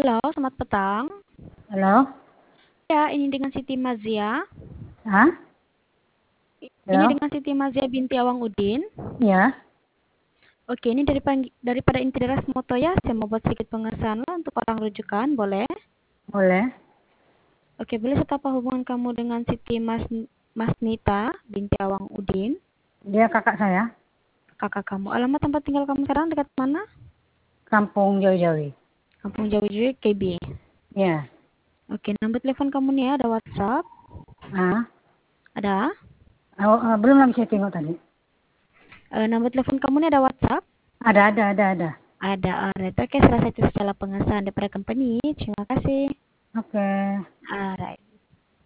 Halo, selamat petang. Halo? Ya, ini dengan Siti Mazia. Hah? Ini Halo? dengan Siti Mazia binti Awang Udin. Ya, Oke, ini daripada Intideras Moto ya, saya mau buat sedikit pengesahan untuk orang rujukan, boleh? boleh. Oke, boleh saya apa hubungan kamu dengan Siti Masnita binti Awang Udin, Dia kakak saya. kakak kamu. Alamat tempat tinggal kamu sekarang dekat mana? Kampung Jawi-Jawi. Kampung Jawi-Jawi, KB. Ya. Oke, nomor telepon kamu nih ya, ada WhatsApp? Ah, Ada? belum lagi saya tengok tadi. Nomor telepon kamu nih ada WhatsApp? Ada. Ada, alright. Oke, selesai itu secara pengesahan daripada company. Terima kasih. Oke. Alright.